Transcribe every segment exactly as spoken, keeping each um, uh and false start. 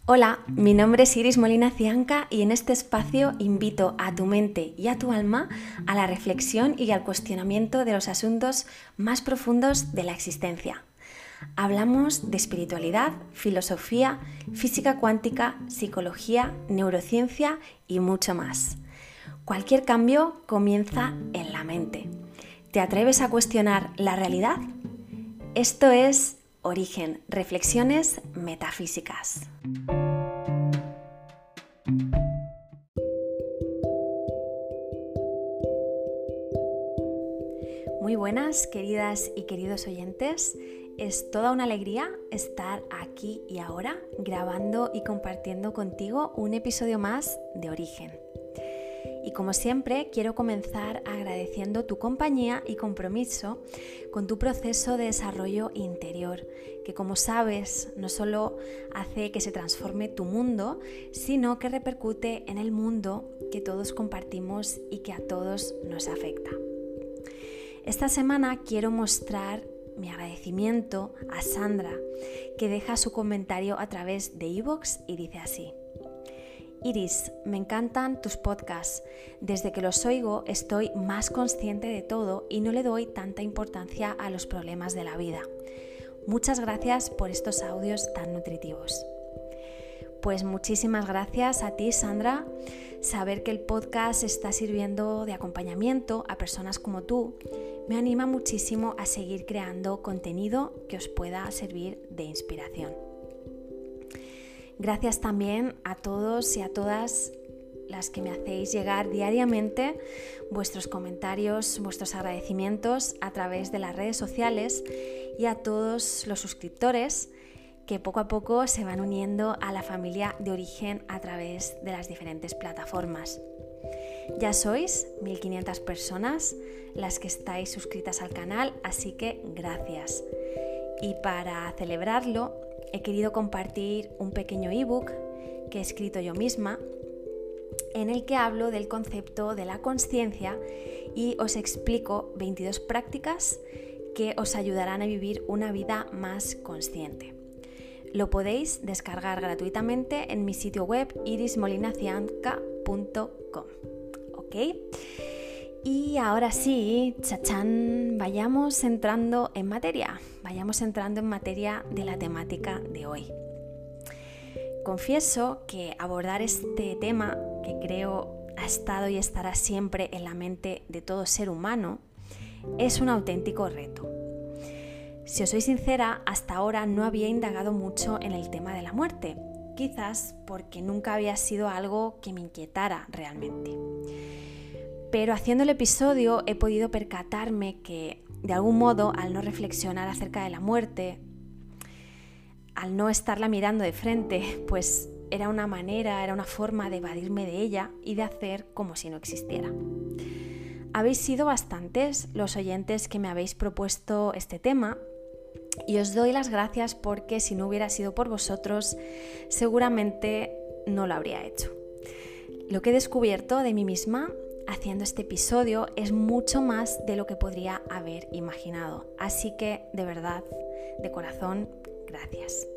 Hola, mi nombre es Iris Molina Cianca y en este espacio invito a tu mente y a tu alma a la reflexión y al cuestionamiento de los asuntos más profundos de la existencia. Hablamos de espiritualidad, filosofía, física cuántica, psicología, neurociencia y mucho más. Cualquier cambio comienza en la mente. ¿Te atreves a cuestionar la realidad? Esto es Origen, reflexiones metafísicas. Muy buenas, queridas y queridos oyentes. Es toda una alegría estar aquí y ahora grabando y compartiendo contigo un episodio más de Origen. Y como siempre, quiero comenzar agradeciendo tu compañía y compromiso con tu proceso de desarrollo interior, que como sabes, no solo hace que se transforme tu mundo, sino que repercute en el mundo que todos compartimos y que a todos nos afecta. Esta semana quiero mostrar mi agradecimiento a Sandra, que deja su comentario a través de iVoox y dice así: Iris, me encantan tus podcasts. Desde que los oigo estoy más consciente de todo y no le doy tanta importancia a los problemas de la vida. Muchas gracias por estos audios tan nutritivos. Pues muchísimas gracias a ti, Sandra. Saber que el podcast está sirviendo de acompañamiento a personas como tú me anima muchísimo a seguir creando contenido que os pueda servir de inspiración. Gracias también a todos y a todas las que me hacéis llegar diariamente vuestros comentarios, vuestros agradecimientos a través de las redes sociales y a todos los suscriptores que poco a poco se van uniendo a la familia de Origen a través de las diferentes plataformas. Ya sois mil quinientas personas las que estáis suscritas al canal, así que gracias. Y para celebrarlo, he querido compartir un pequeño ebook que he escrito yo misma, en el que hablo del concepto de la consciencia y os explico veintidós prácticas que os ayudarán a vivir una vida más consciente. Lo podéis descargar gratuitamente en mi sitio web iris molina cianca punto com. ¿Ok? Y ahora sí, chachán, vayamos entrando en materia, vayamos entrando en materia de la temática de hoy. Confieso que abordar este tema, que creo ha estado y estará siempre en la mente de todo ser humano, es un auténtico reto. Si os soy sincera, hasta ahora no había indagado mucho en el tema de la muerte, quizás porque nunca había sido algo que me inquietara realmente. Pero haciendo el episodio he podido percatarme que, de algún modo, al no reflexionar acerca de la muerte, al no estarla mirando de frente, pues era una manera, era una forma de evadirme de ella y de hacer como si no existiera. Habéis sido bastantes los oyentes que me habéis propuesto este tema y os doy las gracias porque si no hubiera sido por vosotros, seguramente no lo habría hecho. Lo que he descubierto de mí misma haciendo este episodio es mucho más de lo que podría haber imaginado. Así que, de verdad, de corazón, gracias.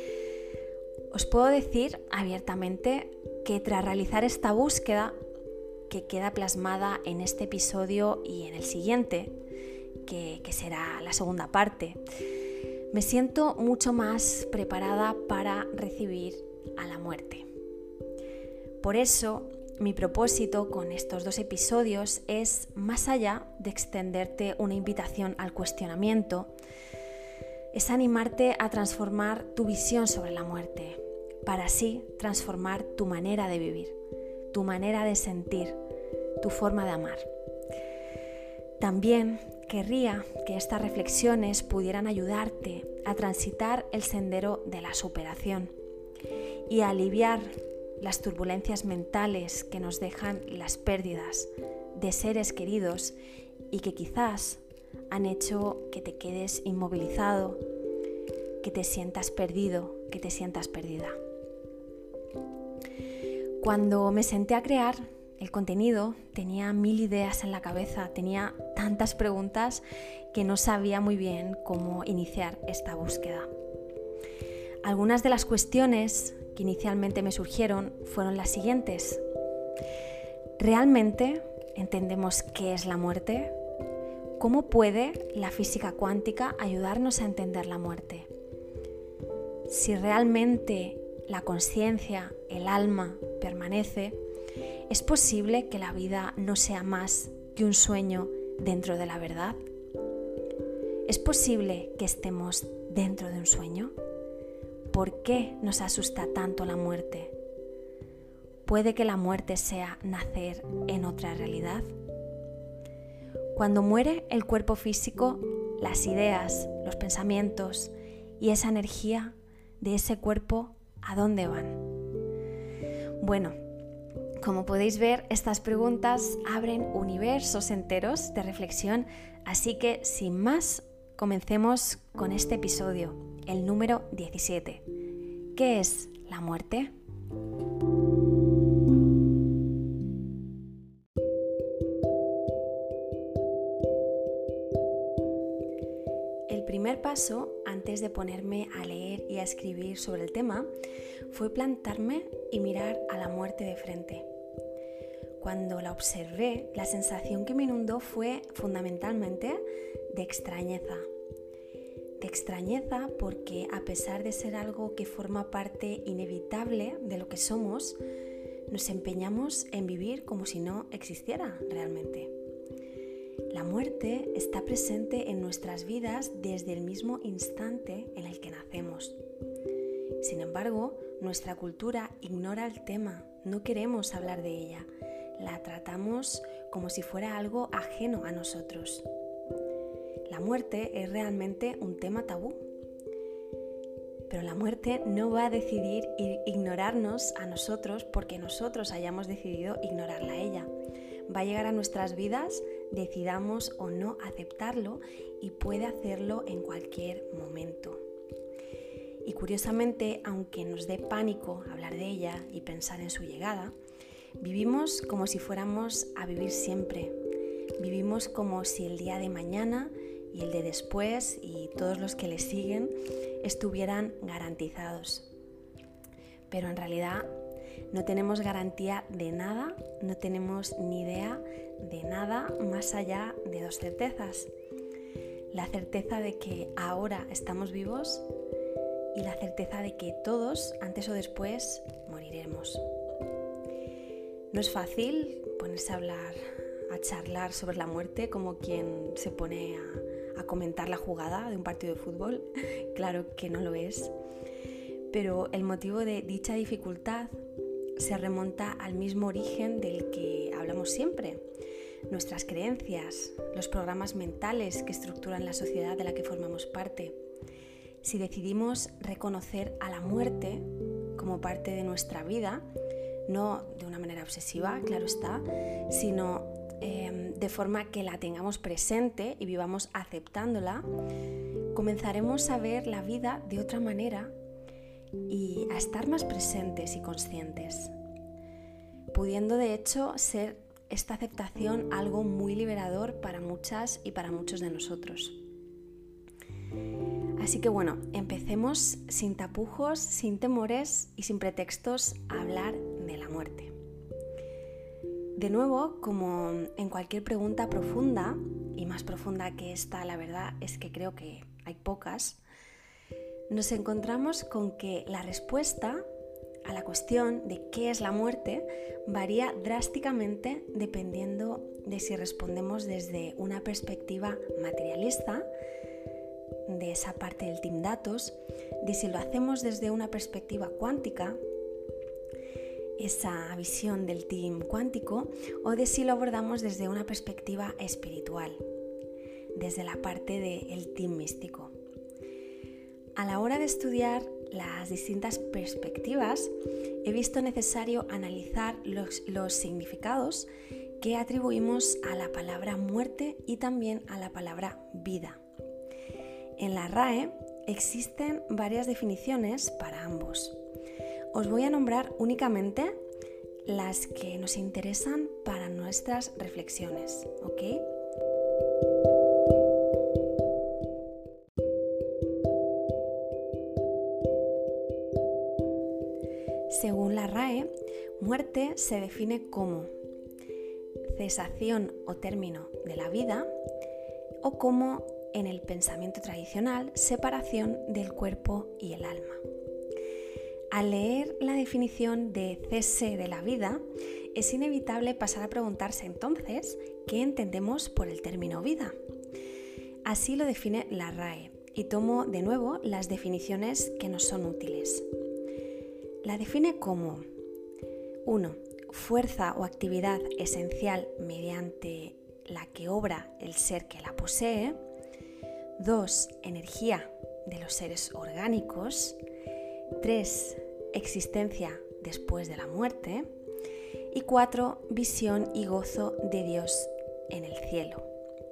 Os puedo decir abiertamente que tras realizar esta búsqueda, que queda plasmada en este episodio y en el siguiente, que, que será la segunda parte, me siento mucho más preparada para recibir a la muerte. Por eso, mi propósito con estos dos episodios es, más allá de extenderte una invitación al cuestionamiento, es animarte a transformar tu visión sobre la muerte, para así transformar tu manera de vivir, tu manera de sentir, tu forma de amar. También querría que estas reflexiones pudieran ayudarte a transitar el sendero de la superación y a aliviar las turbulencias mentales que nos dejan las pérdidas de seres queridos y que quizás han hecho que te quedes inmovilizado, que te sientas perdido, que te sientas perdida. Cuando me senté a crear el contenido, tenía mil ideas en la cabeza, tenía tantas preguntas que no sabía muy bien cómo iniciar esta búsqueda. Algunas de las cuestiones que que inicialmente me surgieron fueron las siguientes. ¿Realmente entendemos qué es la muerte? ¿Cómo puede la física cuántica ayudarnos a entender la muerte? Si realmente la conciencia, el alma, permanece, ¿es posible que la vida no sea más que un sueño dentro de la verdad? ¿Es posible que estemos dentro de un sueño? ¿Por qué nos asusta tanto la muerte? ¿Puede que la muerte sea nacer en otra realidad? Cuando muere el cuerpo físico, las ideas, los pensamientos y esa energía de ese cuerpo, ¿a dónde van? Bueno, como podéis ver, estas preguntas abren universos enteros de reflexión, así que sin más, comencemos con este episodio, el número diecisiete. ¿Qué es la muerte? El primer paso, antes de ponerme a leer y a escribir sobre el tema, fue plantarme y mirar a la muerte de frente. Cuando la observé, la sensación que me inundó fue fundamentalmente de extrañeza. De extrañeza porque, a pesar de ser algo que forma parte inevitable de lo que somos, nos empeñamos en vivir como si no existiera realmente. La muerte está presente en nuestras vidas desde el mismo instante en el que nacemos. Sin embargo, nuestra cultura ignora el tema, no queremos hablar de ella, la tratamos como si fuera algo ajeno a nosotros. La muerte es realmente un tema tabú, pero la muerte no va a decidir ignorarnos a nosotros porque nosotros hayamos decidido ignorarla a ella. Va a llegar a nuestras vidas, decidamos o no aceptarlo, y puede hacerlo en cualquier momento. Y curiosamente, aunque nos dé pánico hablar de ella y pensar en su llegada, vivimos como si fuéramos a vivir siempre. Vivimos como si el día de mañana y el de después y todos los que le siguen estuvieran garantizados. Pero en realidad no tenemos garantía de nada, no tenemos ni idea de nada más allá de dos certezas. La certeza de que ahora estamos vivos y la certeza de que todos, antes o después, moriremos. No es fácil ponerse a hablar, a charlar sobre la muerte como quien se pone a, a comentar la jugada de un partido de fútbol. Claro que no lo es. Pero el motivo de dicha dificultad se remonta al mismo origen del que hablamos siempre. Nuestras creencias, los programas mentales que estructuran la sociedad de la que formamos parte. Si decidimos reconocer a la muerte como parte de nuestra vida, no de una manera obsesiva, claro está, sino eh, de forma que la tengamos presente y vivamos aceptándola, comenzaremos a ver la vida de otra manera y a estar más presentes y conscientes, pudiendo de hecho ser esta aceptación algo muy liberador para muchas y para muchos de nosotros. Así que bueno, empecemos sin tapujos, sin temores y sin pretextos a hablar de la muerte. De nuevo, como en cualquier pregunta profunda, y más profunda que esta, la verdad es que creo que hay pocas, nos encontramos con que la respuesta a la cuestión de qué es la muerte varía drásticamente dependiendo de si respondemos desde una perspectiva materialista, de esa parte del Team Datos, de si lo hacemos desde una perspectiva cuántica, esa visión del Team Cuántico, o de si lo abordamos desde una perspectiva espiritual, desde la parte del Team Místico. A la hora de estudiar las distintas perspectivas, he visto necesario analizar los, los significados que atribuimos a la palabra muerte y también a la palabra vida. En la R A E existen varias definiciones para ambos. Os voy a nombrar únicamente las que nos interesan para nuestras reflexiones, ¿ok? Según la R A E, muerte se define como cesación o término de la vida, o como, en el pensamiento tradicional, separación del cuerpo y el alma. Al leer la definición de cese de la vida, es inevitable pasar a preguntarse entonces qué entendemos por el término vida. Así lo define la R A E, y tomo de nuevo las definiciones que nos son útiles. La define como uno. Fuerza o actividad esencial mediante la que obra el ser que la posee. dos. Energía de los seres orgánicos. tres. Existencia después de la muerte. Y cuatro. Visión y gozo de Dios en el cielo.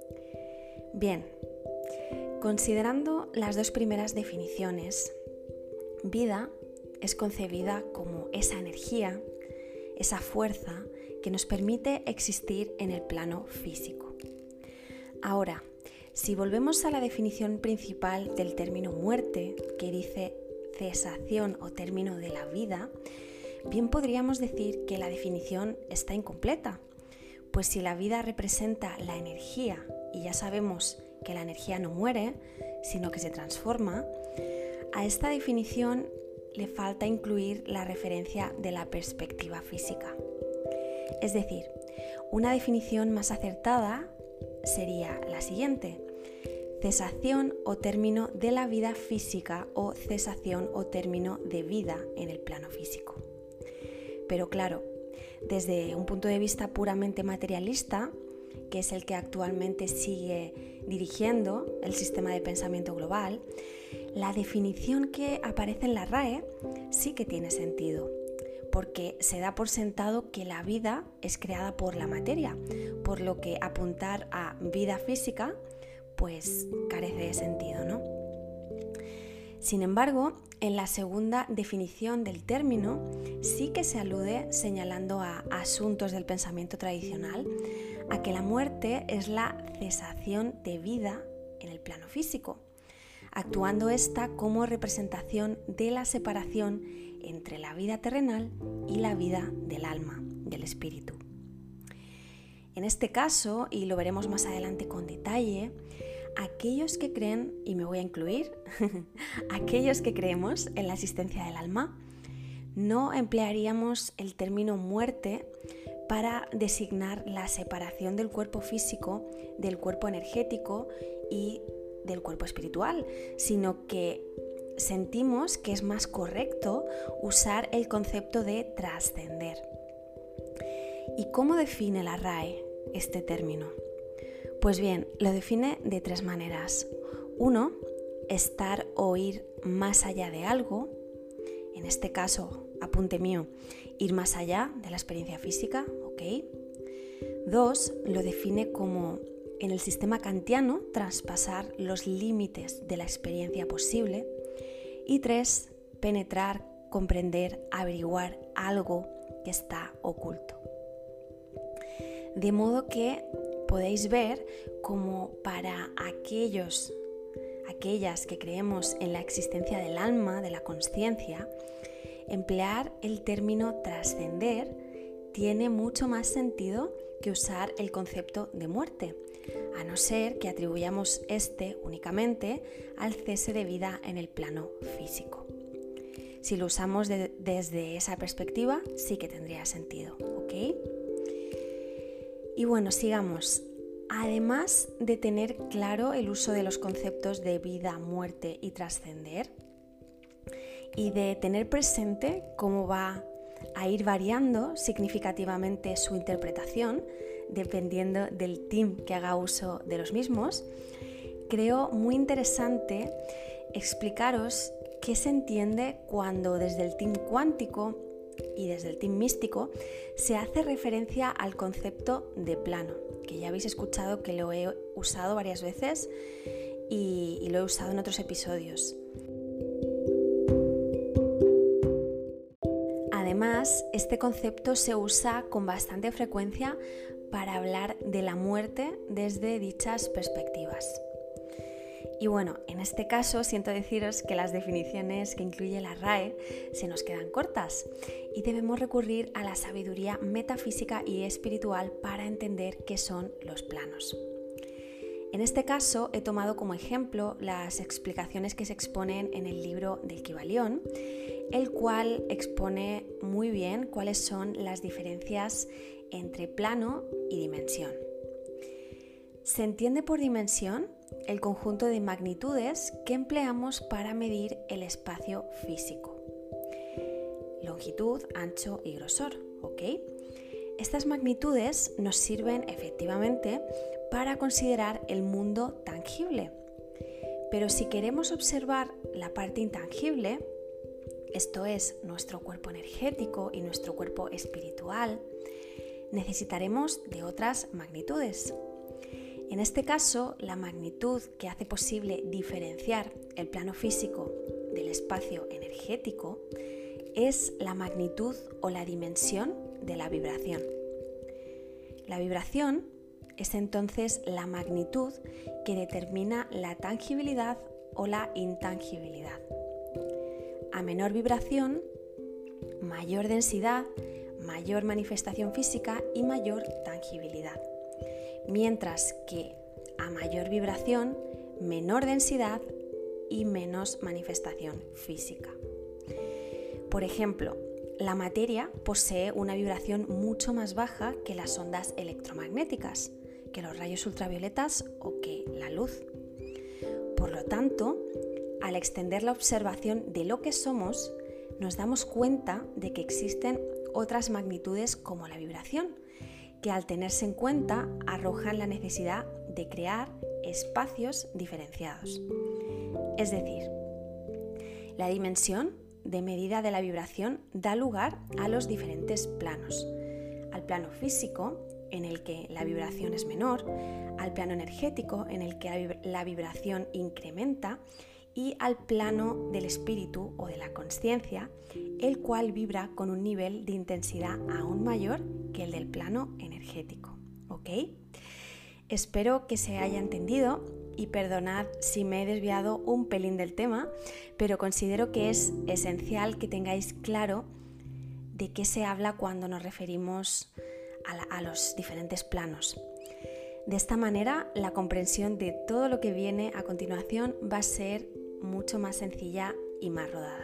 Bien, considerando las dos primeras definiciones, vida es concebida como esa energía, esa fuerza que nos permite existir en el plano físico. Ahora, si volvemos a la definición principal del término muerte, que dice cesación o término de la vida, bien podríamos decir que la definición está incompleta, pues si la vida representa la energía, y ya sabemos que la energía no muere, sino que se transforma, a esta definición le falta incluir la referencia de la perspectiva física. Es decir, una definición más acertada sería la siguiente: cesación o término de la vida física o cesación o término de vida en el plano físico. Pero claro, desde un punto de vista puramente materialista, que es el que actualmente sigue dirigiendo el sistema de pensamiento global, la definición que aparece en la R A E sí que tiene sentido, porque se da por sentado que la vida es creada por la materia, por lo que apuntar a vida física pues carece de sentido, ¿no? Sin embargo, en la segunda definición del término sí que se alude, señalando a asuntos del pensamiento tradicional, a que la muerte es la cesación de vida en el plano físico, actuando esta como representación de la separación entre la vida terrenal y la vida del alma, del espíritu. En este caso, y lo veremos más adelante con detalle, aquellos que creen, y me voy a incluir, aquellos que creemos en la existencia del alma, no emplearíamos el término muerte para designar la separación del cuerpo físico, del cuerpo energético y del cuerpo espiritual, sino que sentimos que es más correcto usar el concepto de trascender. ¿Y cómo define la R A E este término? Pues bien, lo define de tres maneras. Uno, estar o ir más allá de algo. En este caso, apunte mío, ir más allá de la experiencia física, ¿ok? Dos, lo define como, en el sistema kantiano, traspasar los límites de la experiencia posible. Y tres, penetrar, comprender, averiguar algo que está oculto. De modo que podéis ver como para aquellos, aquellas que creemos en la existencia del alma, de la consciencia, emplear el término trascender tiene mucho más sentido que usar el concepto de muerte, a no ser que atribuyamos este únicamente al cese de vida en el plano físico. Si lo usamos de, desde esa perspectiva, sí que tendría sentido, ¿ok? Y bueno, sigamos. Además de tener claro el uso de los conceptos de vida, muerte y trascender, y de tener presente cómo va a ir variando significativamente su interpretación, dependiendo del team que haga uso de los mismos, creo muy interesante explicaros qué se entiende cuando desde el team cuántico y desde el team místico se hace referencia al concepto de plano, que ya habéis escuchado que lo he usado varias veces y, y lo he usado en otros episodios. Además, este concepto se usa con bastante frecuencia para hablar de la muerte desde dichas perspectivas. Y bueno, en este caso siento deciros que las definiciones que incluye la R A E se nos quedan cortas y debemos recurrir a la sabiduría metafísica y espiritual para entender qué son los planos. En este caso he tomado como ejemplo las explicaciones que se exponen en el libro del Kybalión, el cual expone muy bien cuáles son las diferencias entre plano y dimensión. Se entiende por dimensión el conjunto de magnitudes que empleamos para medir el espacio físico. Longitud, ancho y grosor, ¿ok? Estas magnitudes nos sirven efectivamente para considerar el mundo tangible. Pero si queremos observar la parte intangible, esto es nuestro cuerpo energético y nuestro cuerpo espiritual, necesitaremos de otras magnitudes. En este caso, la magnitud que hace posible diferenciar el plano físico del espacio energético es la magnitud o la dimensión de la vibración. La vibración es entonces la magnitud que determina la tangibilidad o la intangibilidad. A menor vibración, mayor densidad, mayor manifestación física y mayor tangibilidad. Mientras que a mayor vibración, menor densidad y menos manifestación física. Por ejemplo, la materia posee una vibración mucho más baja que las ondas electromagnéticas, que los rayos ultravioletas o que la luz. Por lo tanto, al extender la observación de lo que somos, nos damos cuenta de que existen otras magnitudes como la vibración, que al tenerse en cuenta arrojan la necesidad de crear espacios diferenciados. Es decir, la dimensión de medida de la vibración da lugar a los diferentes planos. Al plano físico, en el que la vibración es menor, al plano energético, en el que la vibración incrementa, y al plano del espíritu o de la consciencia, el cual vibra con un nivel de intensidad aún mayor que el del plano energético. ¿Ok? Espero que se haya entendido y perdonad si me he desviado un pelín del tema, pero considero que es esencial que tengáis claro de qué se habla cuando nos referimos a, la, a los diferentes planos. De esta manera, la comprensión de todo lo que viene a continuación va a ser mucho más sencilla y más rodada.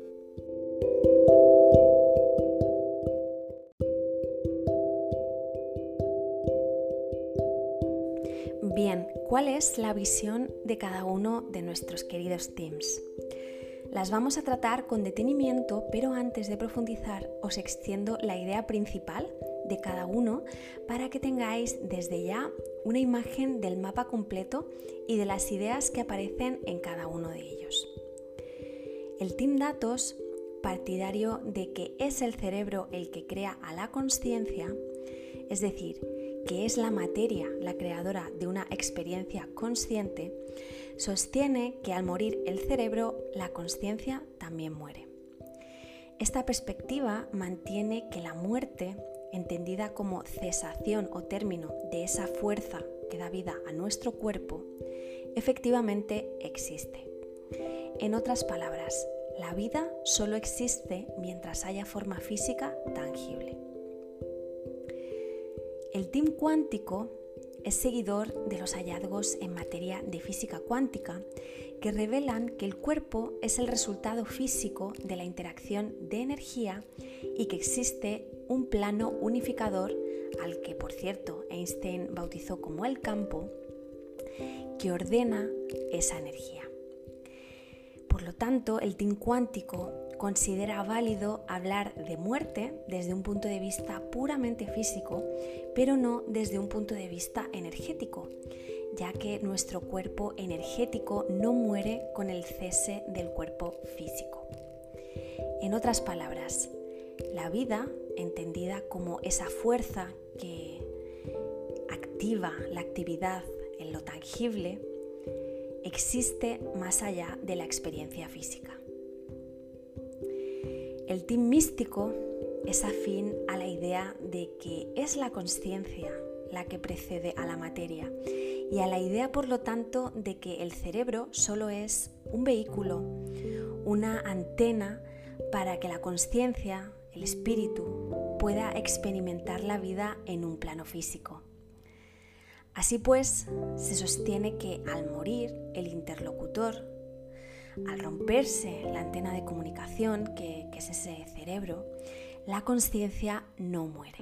Bien, ¿cuál es la visión de cada uno de nuestros queridos teams? Las vamos a tratar con detenimiento, pero antes de profundizar os extiendo la idea principal de cada uno para que tengáis desde ya una imagen del mapa completo y de las ideas que aparecen en cada uno de ellos. El Team Datos, partidario de que es el cerebro el que crea a la consciencia, es decir, que es la materia la creadora de una experiencia consciente, sostiene que al morir el cerebro, la consciencia también muere. Esta perspectiva mantiene que la muerte, entendida como cesación o término de esa fuerza que da vida a nuestro cuerpo, efectivamente existe. En otras palabras, la vida solo existe mientras haya forma física tangible. El Team Cuántico es seguidor de los hallazgos en materia de física cuántica que revelan que el cuerpo es el resultado físico de la interacción de energía y que existe un plano unificador, al que por cierto Einstein bautizó como el campo, que ordena esa energía. Por lo tanto, el Team Cuántico considera válido hablar de muerte desde un punto de vista puramente físico, pero no desde un punto de vista energético, ya que nuestro cuerpo energético no muere con el cese del cuerpo físico. En otras palabras, la vida, entendida como esa fuerza que activa la actividad en lo tangible, existe más allá de la experiencia física. El Team Místico es afín a la idea de que es la consciencia la que precede a la materia y a la idea, por lo tanto, de que el cerebro solo es un vehículo, una antena para que la consciencia, el espíritu, pueda experimentar la vida en un plano físico. Así pues, se sostiene que al morir el interlocutor, al romperse la antena de comunicación, que, que es ese cerebro, la consciencia no muere.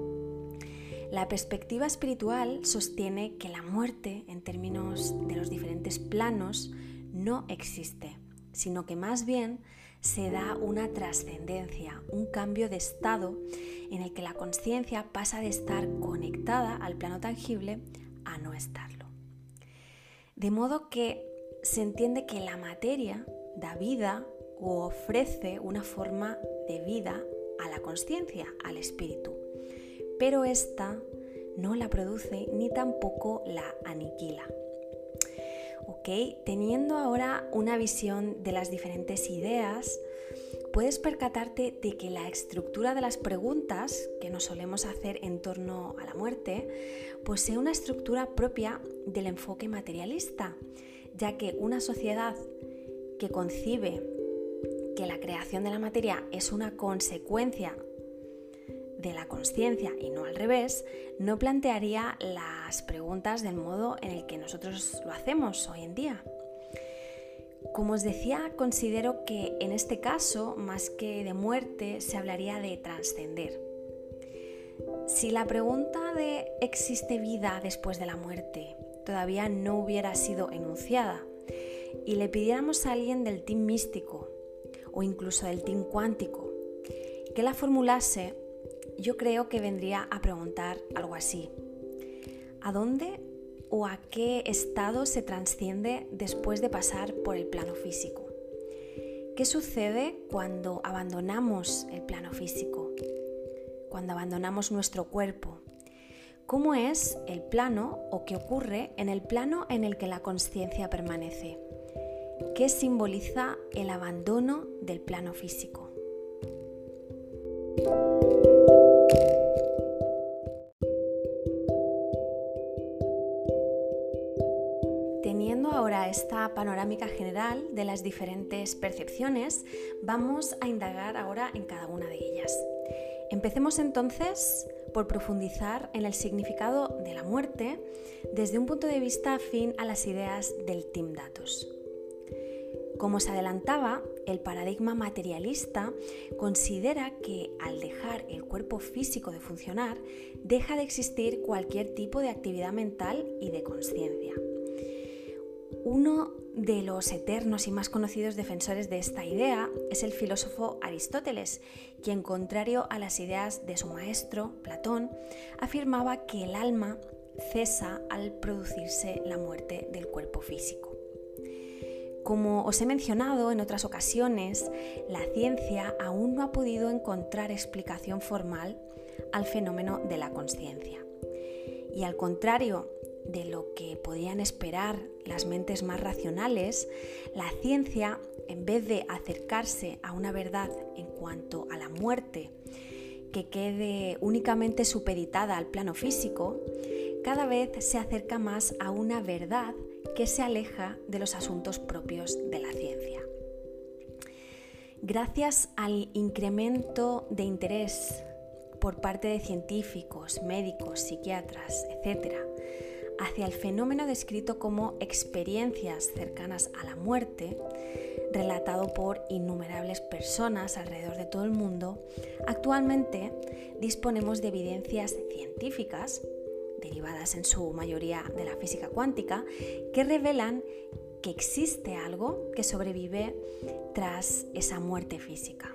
La perspectiva espiritual sostiene que la muerte, en términos de los diferentes planos, no existe, sino que más bien se da una trascendencia, un cambio de estado en el que la consciencia pasa de estar conectada al plano tangible a no estarlo. De modo que se entiende que la materia da vida o ofrece una forma de vida a la consciencia, al espíritu, pero ésta no la produce ni tampoco la aniquila. Ok, teniendo ahora una visión de las diferentes ideas, puedes percatarte de que la estructura de las preguntas que nos solemos hacer en torno a la muerte posee una estructura propia del enfoque materialista, ya que una sociedad que concibe que la creación de la materia es una consecuencia de la consciencia y no al revés, no plantearía las preguntas del modo en el que nosotros lo hacemos hoy en día. Como os decía, considero que en este caso, más que de muerte, se hablaría de trascender. Si la pregunta de ¿existe vida después de la muerte? Todavía no hubiera sido enunciada y le pidiéramos a alguien del team místico o incluso del team cuántico que la formulase, yo creo que vendría a preguntar algo así: ¿a dónde o a qué estado se trasciende después de pasar por el plano físico? ¿Qué sucede cuando abandonamos el plano físico? Cuando abandonamos nuestro cuerpo. ¿Cómo es el plano o qué ocurre en el plano en el que la consciencia permanece? ¿Qué simboliza el abandono del plano físico? Teniendo ahora esta panorámica general de las diferentes percepciones, vamos a indagar ahora en cada una de ellas. Empecemos entonces por profundizar en el significado de la muerte desde un punto de vista afín a las ideas del Team Datos. Como se adelantaba, el paradigma materialista considera que al dejar el cuerpo físico de funcionar, deja de existir cualquier tipo de actividad mental y de consciencia. Uno de los eternos y más conocidos defensores de esta idea es el filósofo Aristóteles, quien, contrario a las ideas de su maestro, Platón, afirmaba que el alma cesa al producirse la muerte del cuerpo físico. Como os he mencionado en otras ocasiones, la ciencia aún no ha podido encontrar explicación formal al fenómeno de la consciencia. Y al contrario de lo que podían esperar las mentes más racionales, la ciencia, en vez de acercarse a una verdad en cuanto a la muerte que quede únicamente supeditada al plano físico, cada vez se acerca más a una verdad que se aleja de los asuntos propios de la ciencia. Gracias al incremento de interés por parte de científicos, médicos, psiquiatras, etcétera, hacia el fenómeno descrito como experiencias cercanas a la muerte, relatado por innumerables personas alrededor de todo el mundo, actualmente disponemos de evidencias científicas, derivadas en su mayoría de la física cuántica, que revelan que existe algo que sobrevive tras esa muerte física.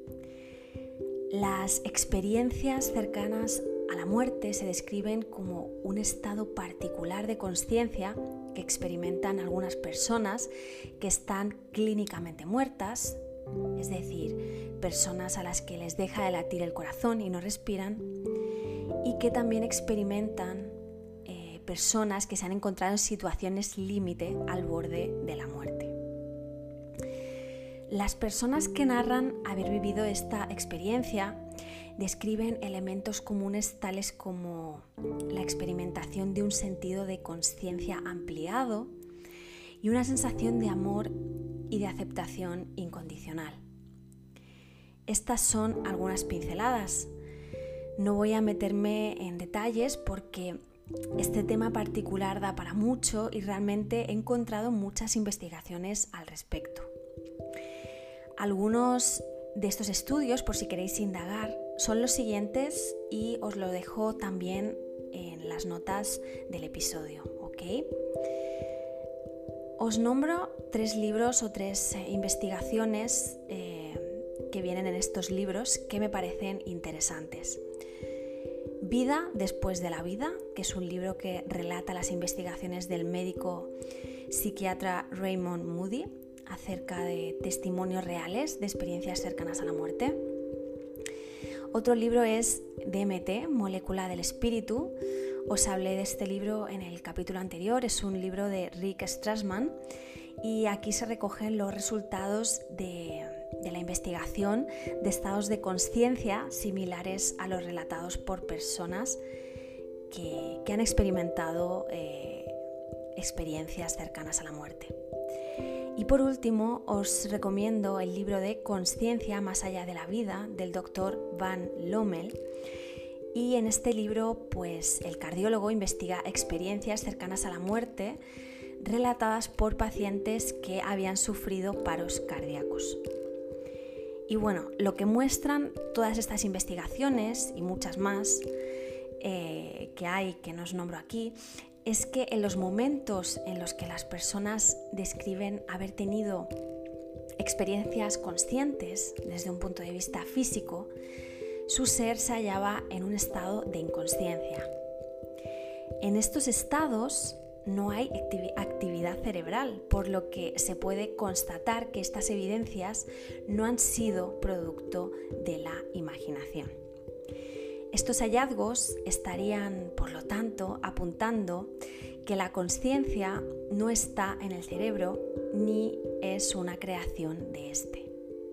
Las experiencias cercanas a la muerte se describen como un estado particular de consciencia que experimentan algunas personas que están clínicamente muertas, es decir, personas a las que les deja de latir el corazón y no respiran, y que también experimentan eh, personas que se han encontrado en situaciones límite al borde de la muerte. Las personas que narran haber vivido esta experiencia describen elementos comunes tales como la experimentación de un sentido de conciencia ampliado y una sensación de amor y de aceptación incondicional. Estas son algunas pinceladas. No voy a meterme en detalles porque este tema particular da para mucho y realmente he encontrado muchas investigaciones al respecto. Algunos de estos estudios, por si queréis indagar, son los siguientes y os lo dejo también en las notas del episodio, ¿ok? Os nombro tres libros o tres eh, investigaciones eh, que vienen en estos libros que me parecen interesantes. Vida después de la vida, que es un libro que relata las investigaciones del médico psiquiatra Raymond Moody acerca de testimonios reales de experiencias cercanas a la muerte. Otro libro es D M T, Molécula del Espíritu. Os hablé de este libro en el capítulo anterior, es un libro de Rick Strassman y aquí se recogen los resultados de, de la investigación de estados de conciencia similares a los relatados por personas que, que han experimentado eh, experiencias cercanas a la muerte. Y por último, os recomiendo el libro de Consciencia más allá de la vida del doctor Van Lommel. Y en este libro, pues, el cardiólogo investiga experiencias cercanas a la muerte relatadas por pacientes que habían sufrido paros cardíacos. Y bueno, lo que muestran todas estas investigaciones y muchas más eh, que hay, que no os nombro aquí, es que en los momentos en los que las personas describen haber tenido experiencias conscientes desde un punto de vista físico, su ser se hallaba en un estado de inconsciencia. En estos estados no hay actividad cerebral, por lo que se puede constatar que estas evidencias no han sido producto de la imaginación. Estos hallazgos estarían, por lo tanto, apuntando que la consciencia no está en el cerebro ni es una creación de éste.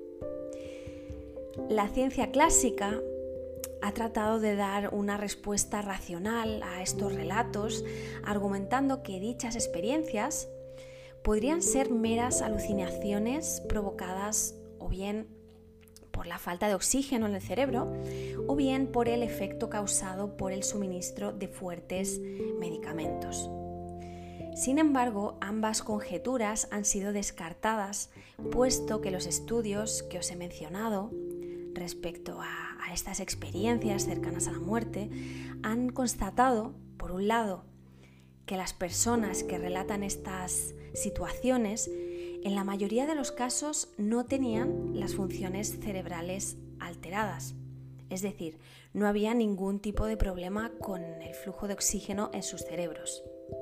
La ciencia clásica ha tratado de dar una respuesta racional a estos relatos, argumentando que dichas experiencias podrían ser meras alucinaciones provocadas o bien por la falta de oxígeno en el cerebro o bien por el efecto causado por el suministro de fuertes medicamentos. Sin embargo, ambas conjeturas han sido descartadas, puesto que los estudios que os he mencionado respecto a, a estas experiencias cercanas a la muerte han constatado, por un lado, que las personas que relatan estas situaciones en la mayoría de los casos no tenían las funciones cerebrales alteradas, es decir, no había ningún tipo de problema con el flujo de oxígeno en sus cerebros.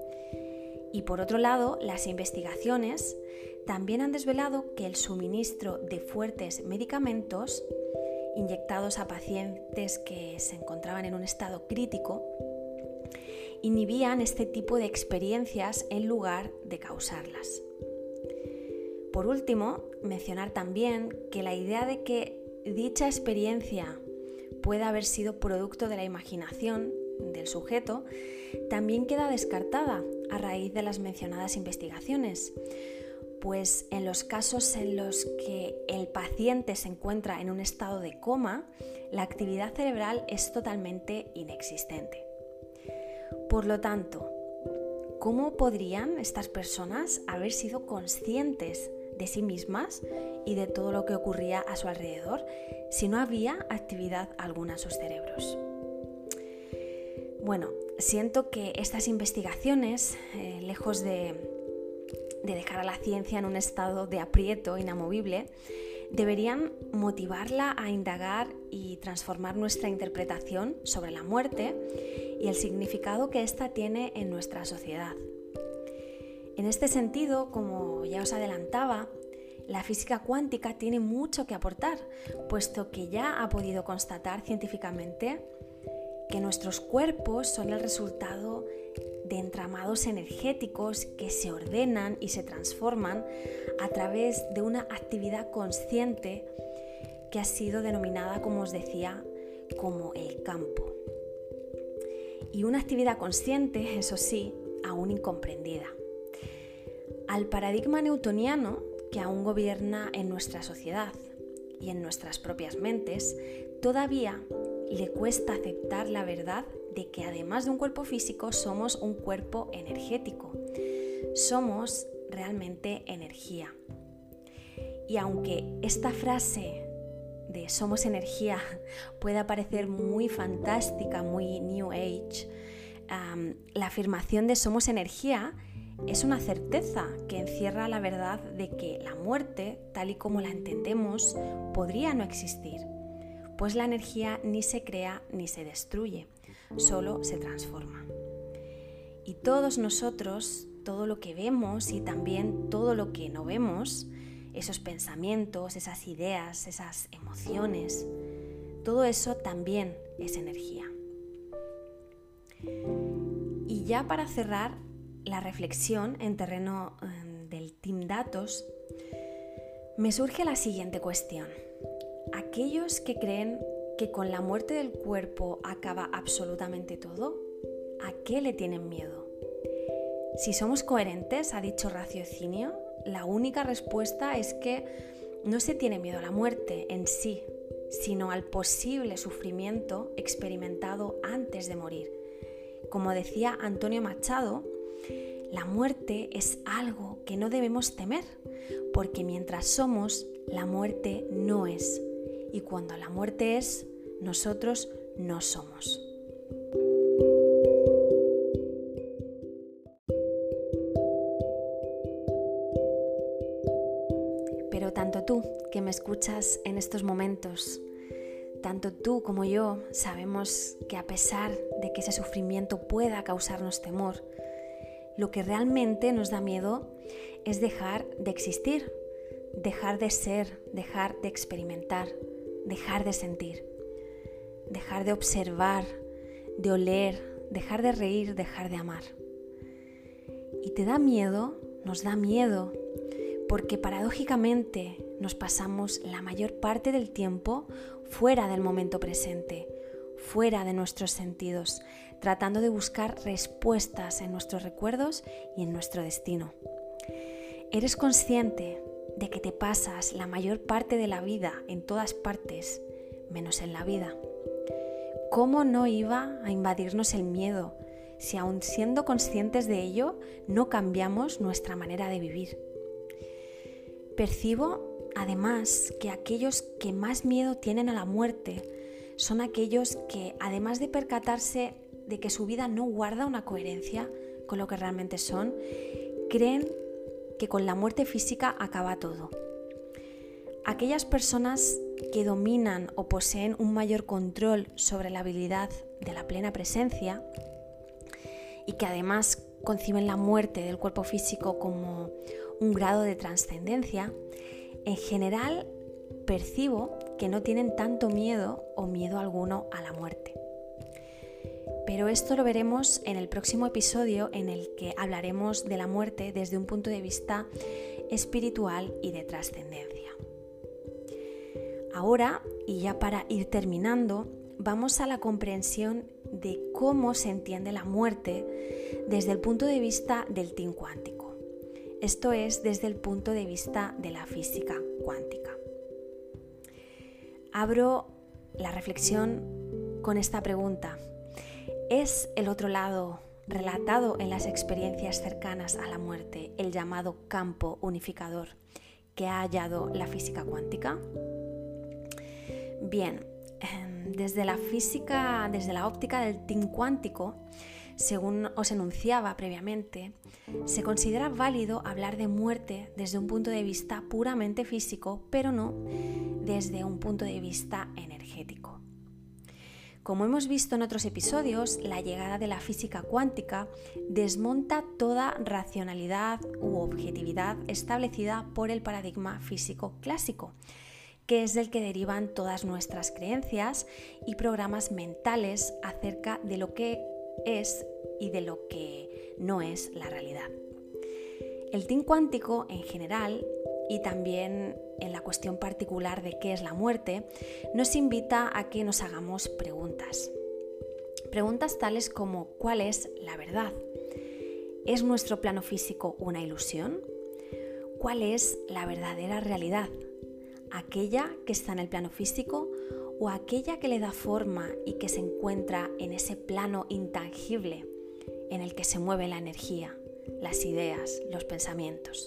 Y por otro lado, las investigaciones también han desvelado que el suministro de fuertes medicamentos inyectados a pacientes que se encontraban en un estado crítico inhibían este tipo de experiencias en lugar de causarlas. Por último, mencionar también que la idea de que dicha experiencia pueda haber sido producto de la imaginación del sujeto también queda descartada a raíz de las mencionadas investigaciones, pues en los casos en los que el paciente se encuentra en un estado de coma, la actividad cerebral es totalmente inexistente. Por lo tanto, ¿cómo podrían estas personas haber sido conscientes de sí mismas y de todo lo que ocurría a su alrededor si no había actividad alguna en sus cerebros? Bueno, siento que estas investigaciones, eh, lejos de, de dejar a la ciencia en un estado de aprieto inamovible, deberían motivarla a indagar y transformar nuestra interpretación sobre la muerte y el significado que ésta tiene en nuestra sociedad. En este sentido, como ya os adelantaba, la física cuántica tiene mucho que aportar, puesto que ya ha podido constatar científicamente que nuestros cuerpos son el resultado de entramados energéticos que se ordenan y se transforman a través de una actividad consciente que ha sido denominada, como os decía, como el campo. Y una actividad consciente, eso sí, aún incomprendida. Al paradigma newtoniano que aún gobierna en nuestra sociedad y en nuestras propias mentes, todavía le cuesta aceptar la verdad de que además de un cuerpo físico somos un cuerpo energético. Somos realmente energía. Y aunque esta frase de somos energía pueda parecer muy fantástica, muy New Age, um, la afirmación de somos energía es una certeza que encierra la verdad de que la muerte, tal y como la entendemos, podría no existir, pues la energía ni se crea ni se destruye, solo se transforma. Y todos nosotros, todo lo que vemos y también todo lo que no vemos, esos pensamientos, esas ideas, esas emociones, todo eso también es energía. Y ya para cerrar la reflexión en terreno eh, del Team Datos, me surge la siguiente cuestión. ¿Aquellos que creen que con la muerte del cuerpo acaba absolutamente todo? ¿A qué le tienen miedo? Si somos coherentes a dicho raciocinio, la única respuesta es que no se tiene miedo a la muerte en sí, sino al posible sufrimiento experimentado antes de morir. Como decía Antonio Machado, la muerte es algo que no debemos temer, porque mientras somos, la muerte no es. Y cuando la muerte es, nosotros no somos. Pero tanto tú que me escuchas en estos momentos, tanto tú como yo sabemos que a pesar de que ese sufrimiento pueda causarnos temor, lo que realmente nos da miedo es dejar de existir, dejar de ser, dejar de experimentar, dejar de sentir, dejar de observar, de oler, dejar de reír, dejar de amar. Y te da miedo, nos da miedo, porque paradójicamente nos pasamos la mayor parte del tiempo fuera del momento presente, fuera de nuestros sentidos, tratando de buscar respuestas en nuestros recuerdos y en nuestro destino. ¿Eres consciente de que te pasas la mayor parte de la vida en todas partes, menos en la vida? ¿Cómo no iba a invadirnos el miedo si aun siendo conscientes de ello no cambiamos nuestra manera de vivir? Percibo, además, que aquellos que más miedo tienen a la muerte son aquellos que, además de percatarse de que su vida no guarda una coherencia con lo que realmente son, creen que con la muerte física acaba todo. Aquellas personas que dominan o poseen un mayor control sobre la habilidad de la plena presencia y que además conciben la muerte del cuerpo físico como un grado de trascendencia, en general percibo que no tienen tanto miedo o miedo alguno a la muerte. Pero esto lo veremos en el próximo episodio, en el que hablaremos de la muerte desde un punto de vista espiritual y de trascendencia. Ahora, y ya para ir terminando, vamos a la comprensión de cómo se entiende la muerte desde el punto de vista del team cuántico. Esto es, desde el punto de vista de la física cuántica. Abro la reflexión con esta pregunta. ¿Es el otro lado relatado en las experiencias cercanas a la muerte el llamado campo unificador que ha hallado la física cuántica? Bien, desde la física, desde la óptica del team cuántico, según os enunciaba previamente, se considera válido hablar de muerte desde un punto de vista puramente físico, pero no desde un punto de vista energético. Como hemos visto en otros episodios, la llegada de la física cuántica desmonta toda racionalidad u objetividad establecida por el paradigma físico clásico, que es del que derivan todas nuestras creencias y programas mentales acerca de lo que es y de lo que no es la realidad. El team cuántico, en general, y también en la cuestión particular de qué es la muerte, nos invita a que nos hagamos preguntas. Preguntas tales como ¿cuál es la verdad? ¿Es nuestro plano físico una ilusión? ¿Cuál es la verdadera realidad? ¿Aquella que está en el plano físico o aquella que le da forma y que se encuentra en ese plano intangible en el que se mueve la energía, las ideas, los pensamientos?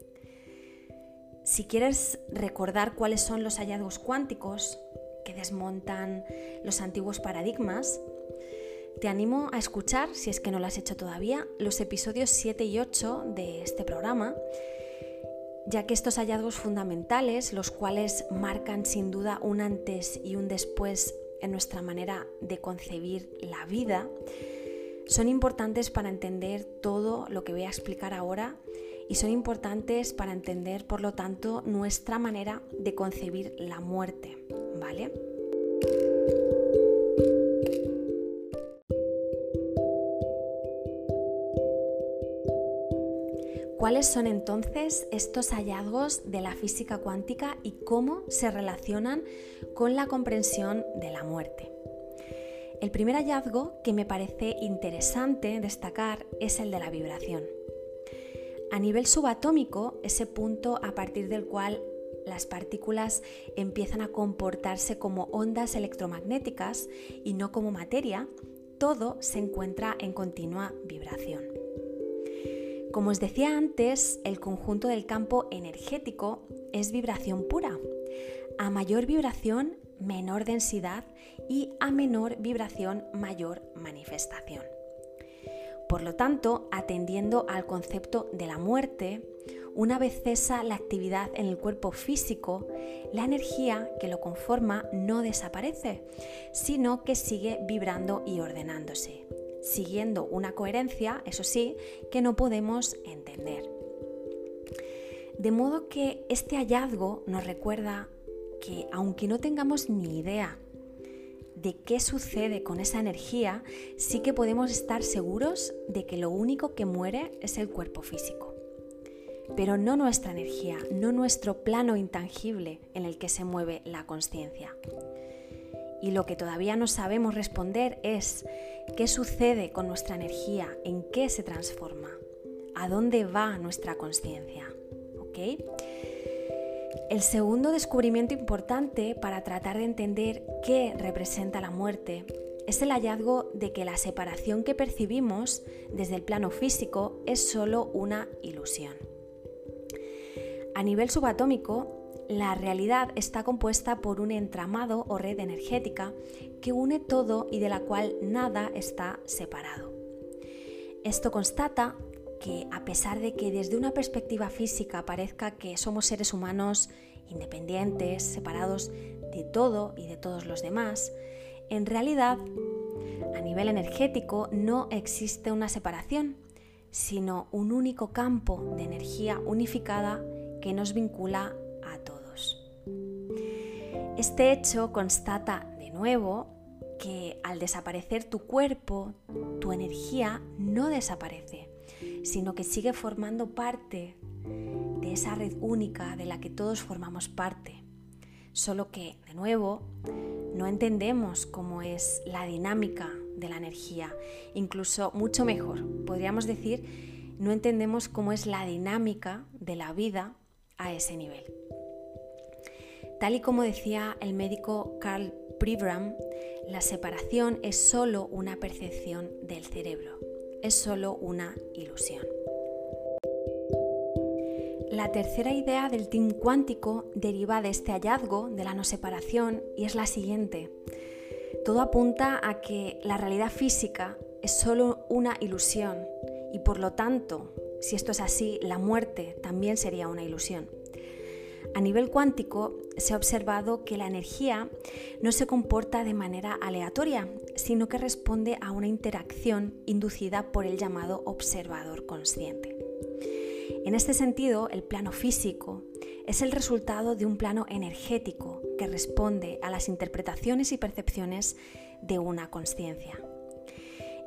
Si quieres recordar cuáles son los hallazgos cuánticos que desmontan los antiguos paradigmas, te animo a escuchar, si es que no lo has hecho todavía, los episodios siete y ocho de este programa, ya que estos hallazgos fundamentales, los cuales marcan sin duda un antes y un después en nuestra manera de concebir la vida, son importantes para entender todo lo que voy a explicar ahora y son importantes para entender, por lo tanto, nuestra manera de concebir la muerte, ¿vale? ¿Cuáles son entonces estos hallazgos de la física cuántica y cómo se relacionan con la comprensión de la muerte? El primer hallazgo que me parece interesante destacar es el de la vibración. A nivel subatómico, ese punto a partir del cual las partículas empiezan a comportarse como ondas electromagnéticas y no como materia, todo se encuentra en continua vibración. Como os decía antes, el conjunto del campo energético es vibración pura. A mayor vibración, menor densidad y a menor vibración, mayor manifestación. Por lo tanto, atendiendo al concepto de la muerte, una vez cesa la actividad en el cuerpo físico, la energía que lo conforma no desaparece, sino que sigue vibrando y ordenándose, siguiendo una coherencia, eso sí, que no podemos entender. De modo que este hallazgo nos recuerda que, aunque no tengamos ni idea de qué sucede con esa energía, sí que podemos estar seguros de que lo único que muere es el cuerpo físico. Pero no nuestra energía, no nuestro plano intangible en el que se mueve la consciencia. Y lo que todavía no sabemos responder es qué sucede con nuestra energía, en qué se transforma, a dónde va nuestra consciencia. ¿Ok? El segundo descubrimiento importante para tratar de entender qué representa la muerte es el hallazgo de que la separación que percibimos desde el plano físico es solo una ilusión. A nivel subatómico, la realidad está compuesta por un entramado o red energética que une todo y de la cual nada está separado. Esto constata que, a pesar de que desde una perspectiva física parezca que somos seres humanos independientes, separados de todo y de todos los demás, en realidad, a nivel energético no existe una separación, sino un único campo de energía unificada que nos vincula a todos. Este hecho constata de nuevo que al desaparecer tu cuerpo, tu energía no desaparece, sino que sigue formando parte de esa red única de la que todos formamos parte. Solo que, de nuevo, no entendemos cómo es la dinámica de la energía. Incluso mucho mejor, podríamos decir, no entendemos cómo es la dinámica de la vida a ese nivel. Tal y como decía el médico Karl Pribram, la separación es solo una percepción del cerebro, es solo una ilusión. La tercera idea del team cuántico deriva de este hallazgo de la no separación y es la siguiente. Todo apunta a que la realidad física es solo una ilusión y, por lo tanto, si esto es así, la muerte también sería una ilusión. A nivel cuántico se ha observado que la energía no se comporta de manera aleatoria, sino que responde a una interacción inducida por el llamado observador consciente. En este sentido, el plano físico es el resultado de un plano energético que responde a las interpretaciones y percepciones de una consciencia.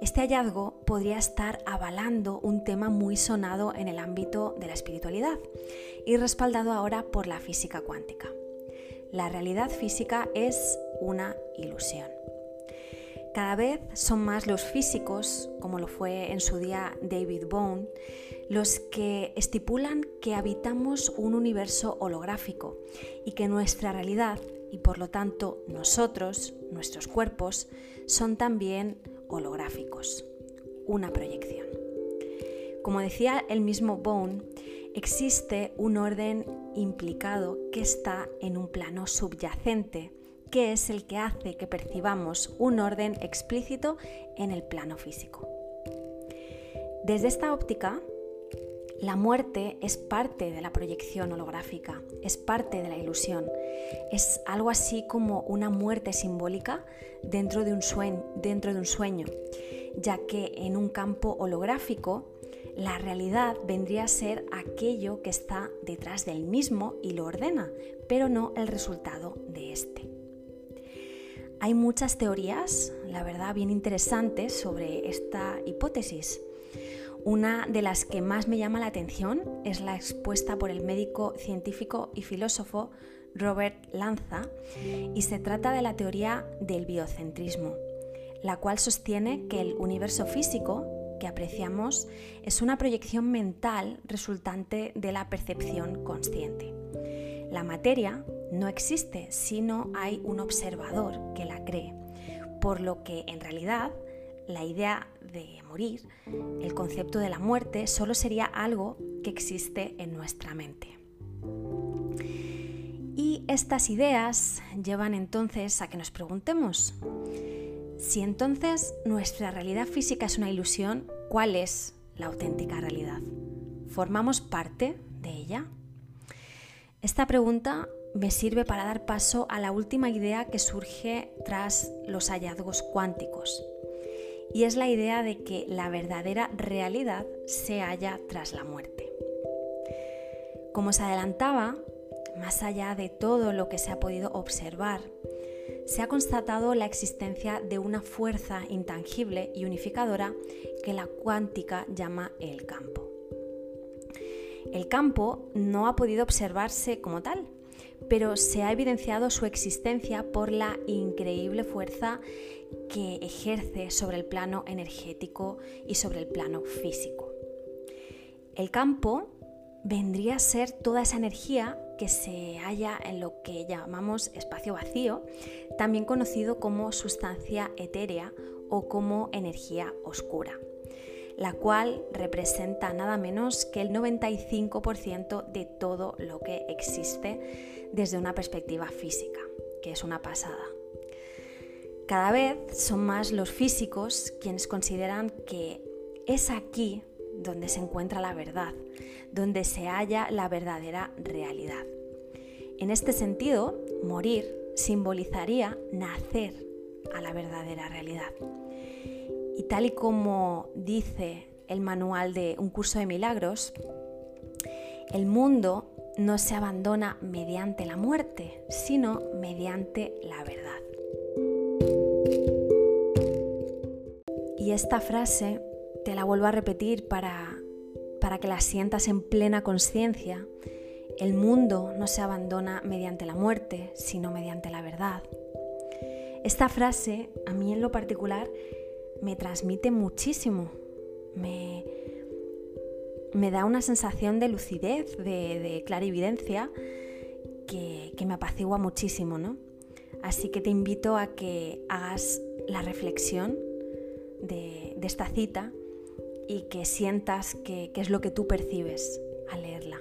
Este hallazgo podría estar avalando un tema muy sonado en el ámbito de la espiritualidad y respaldado ahora por la física cuántica. La realidad física es una ilusión. Cada vez son más los físicos, como lo fue en su día David Bohm, los que estipulan que habitamos un universo holográfico y que nuestra realidad, y por lo tanto nosotros, nuestros cuerpos, son también holográficos, una proyección. Como decía el mismo Bohm, existe un orden implicado que está en un plano subyacente, que es el que hace que percibamos un orden explícito en el plano físico. Desde esta óptica, la muerte es parte de la proyección holográfica, es parte de la ilusión, es algo así como una muerte simbólica dentro de un sueño, dentro de un sueño, ya que en un campo holográfico la realidad vendría a ser aquello que está detrás del mismo y lo ordena, pero no el resultado de este. Hay muchas teorías, la verdad, bien interesantes sobre esta hipótesis. Una de las que más me llama la atención es la expuesta por el médico, científico y filósofo Robert Lanza, y se trata de la teoría del biocentrismo, la cual sostiene que el universo físico que apreciamos es una proyección mental resultante de la percepción consciente. La materia no existe, sino hay un observador que la cree, por lo que en realidad la idea de morir, el concepto de la muerte, solo sería algo que existe en nuestra mente. Y estas ideas llevan entonces a que nos preguntemos, si entonces nuestra realidad física es una ilusión, ¿cuál es la auténtica realidad? ¿Formamos parte de ella? Esta pregunta me sirve para dar paso a la última idea que surge tras los hallazgos cuánticos, y es la idea de que la verdadera realidad se halla tras la muerte. Como se adelantaba, más allá de todo lo que se ha podido observar, se ha constatado la existencia de una fuerza intangible y unificadora que la cuántica llama el campo. El campo no ha podido observarse como tal, pero se ha evidenciado su existencia por la increíble fuerza que ejerce sobre el plano energético y sobre el plano físico. El campo vendría a ser toda esa energía que se halla en lo que llamamos espacio vacío, también conocido como sustancia etérea o como energía oscura, la cual representa nada menos que el noventa y cinco por ciento de todo lo que existe desde una perspectiva física, que es una pasada. Cada vez son más los físicos quienes consideran que es aquí donde se encuentra la verdad, donde se halla la verdadera realidad. En este sentido, morir simbolizaría nacer a la verdadera realidad. Y tal y como dice el manual de Un curso de milagros, el mundo no se abandona mediante la muerte, sino mediante la verdad. Y esta frase te la vuelvo a repetir para, para que la sientas en plena consciencia. El mundo no se abandona mediante la muerte, sino mediante la verdad. Esta frase, a mí en lo particular, me transmite muchísimo. Me, me da una sensación de lucidez, de, de clarividencia, que, que me apacigua muchísimo, ¿no? Así que te invito a que hagas la reflexión de, de esta cita y que sientas qué es lo que tú percibes al leerla.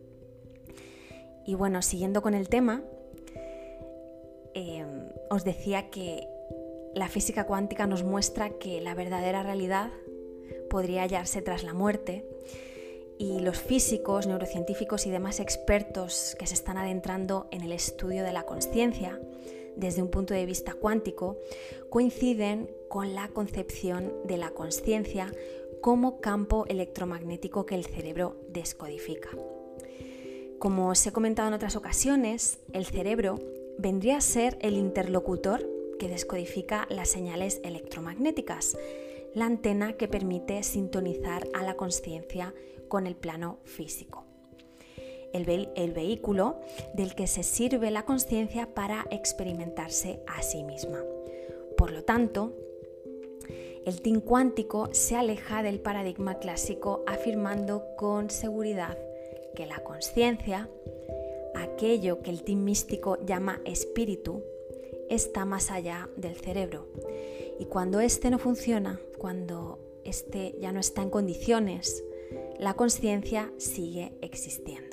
Y bueno, siguiendo con el tema, eh, os decía que la física cuántica nos muestra que la verdadera realidad podría hallarse tras la muerte, y los físicos, neurocientíficos y demás expertos que se están adentrando en el estudio de la consciencia desde un punto de vista cuántico coinciden con la concepción de la consciencia como campo electromagnético que el cerebro descodifica. Como os he comentado en otras ocasiones, el cerebro vendría a ser el interlocutor que descodifica las señales electromagnéticas, la antena que permite sintonizar a la consciencia con el plano físico. El, ve- el vehículo del que se sirve la consciencia para experimentarse a sí misma. Por lo tanto, el team cuántico se aleja del paradigma clásico afirmando con seguridad que la consciencia, aquello que el team místico llama espíritu, está más allá del cerebro. Y cuando éste no funciona, cuando éste ya no está en condiciones, la consciencia sigue existiendo.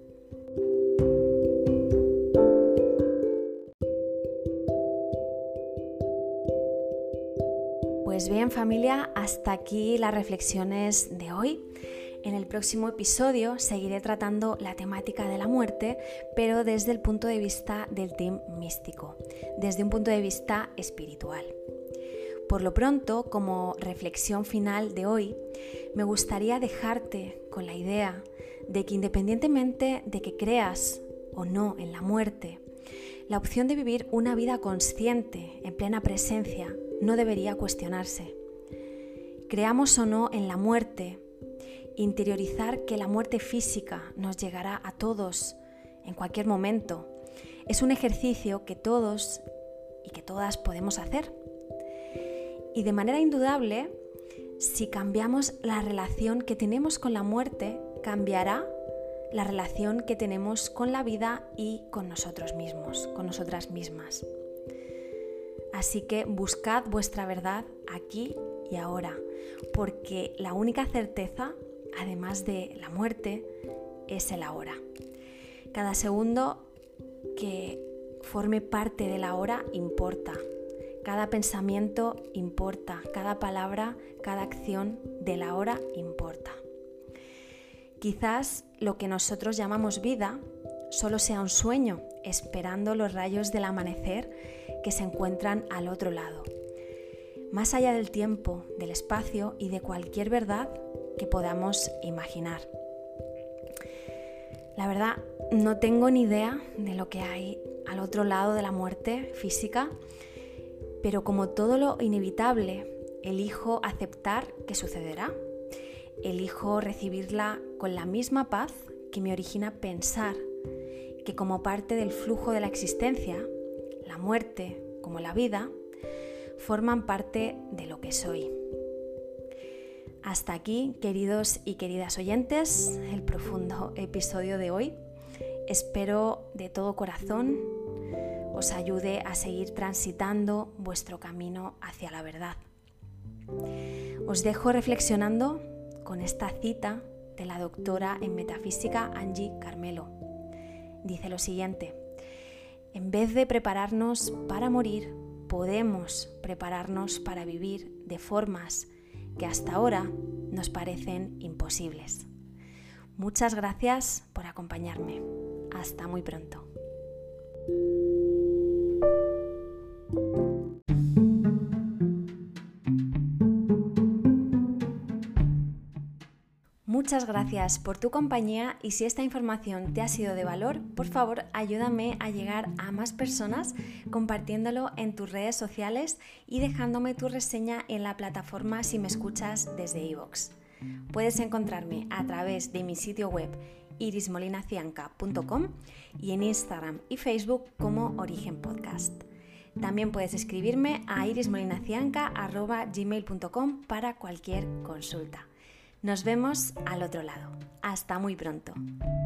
Pues bien, familia, hasta aquí las reflexiones de hoy. En el próximo episodio seguiré tratando la temática de la muerte, pero desde el punto de vista del team místico, desde un punto de vista espiritual. Por lo pronto, como reflexión final de hoy, me gustaría dejarte con la idea de que independientemente de que creas o no en la muerte, la opción de vivir una vida consciente, en plena presencia, no debería cuestionarse. Creamos o no en la muerte, interiorizar que la muerte física nos llegará a todos en cualquier momento es un ejercicio que todos y que todas podemos hacer. Y de manera indudable, si cambiamos la relación que tenemos con la muerte, cambiará la relación que tenemos con la vida y con nosotros mismos, con nosotras mismas. Así que buscad vuestra verdad aquí y ahora, porque la única certeza, además de la muerte, es el ahora. Cada segundo que forme parte del ahora importa. Cada pensamiento importa, cada palabra, cada acción del ahora importa. Quizás lo que nosotros llamamos vida solo sea un sueño, esperando los rayos del amanecer que se encuentran al otro lado, más allá del tiempo, del espacio y de cualquier verdad que podamos imaginar. La verdad, no tengo ni idea de lo que hay al otro lado de la muerte física, pero como todo lo inevitable, elijo aceptar que sucederá. Elijo recibirla con la misma paz que me origina pensar que como parte del flujo de la existencia, la muerte, como la vida, forman parte de lo que soy. Hasta aquí, queridos y queridas oyentes, el profundo episodio de hoy. Espero de todo corazón os ayude a seguir transitando vuestro camino hacia la verdad. Os dejo reflexionando con esta cita de la doctora en metafísica Angie Carmelo. Dice lo siguiente: en vez de prepararnos para morir, podemos prepararnos para vivir de formas que hasta ahora nos parecen imposibles. Muchas gracias por acompañarme. Hasta muy pronto. Muchas gracias por tu compañía y si esta información te ha sido de valor, por favor ayúdame a llegar a más personas compartiéndolo en tus redes sociales y dejándome tu reseña en la plataforma si me escuchas desde iVoox. Puedes encontrarme a través de mi sitio web iris molina cianca punto com y en Instagram y Facebook como Origen Podcast. También puedes escribirme a iris molina cianca arroba gmail punto com para cualquier consulta. Nos vemos al otro lado. Hasta muy pronto.